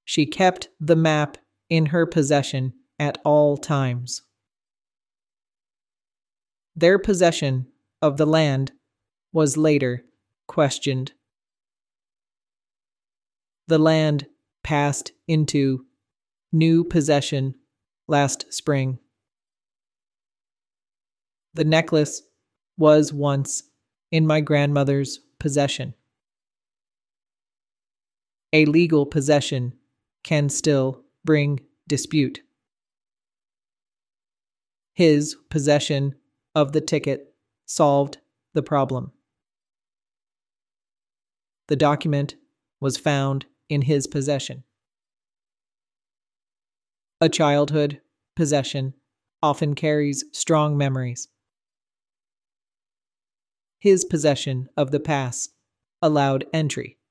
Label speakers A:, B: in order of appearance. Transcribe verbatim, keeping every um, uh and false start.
A: She kept the map in her possession at all times. Their possession of the land was later questioned. The land passed into new possession last spring. The necklace was once in my grandmother's possession. A legal possession can still bring dispute. His possession of the ticket solved the problem. The document was found in his possession. A childhood possession often carries strong memories. His possession of the pass allowed entry.